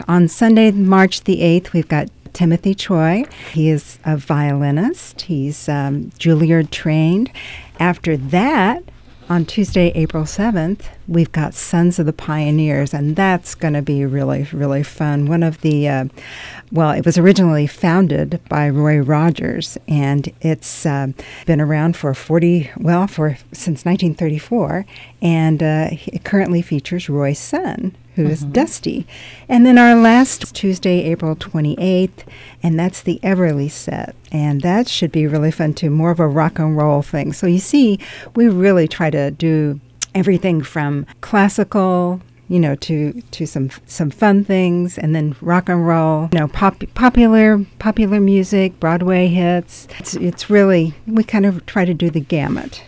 On Sunday, March the 8th, we've got Timothy Choi. He is a violinist. He's Juilliard trained. After that, on Tuesday, April 7th, we've got Sons of the Pioneers, and that's going to be really, really fun. One of the, it was originally founded by Roy Rogers, and it's been around for since 1934, and it currently features Roy's son, who is Dusty. And then our last Tuesday, April 28th, and that's the Everly set. And that should be really fun, too, more of a rock and roll thing. So you see, we really try to do everything from classical, to some fun things, and then rock and roll, popular music, Broadway hits. It's really, we kind of try to do the gamut.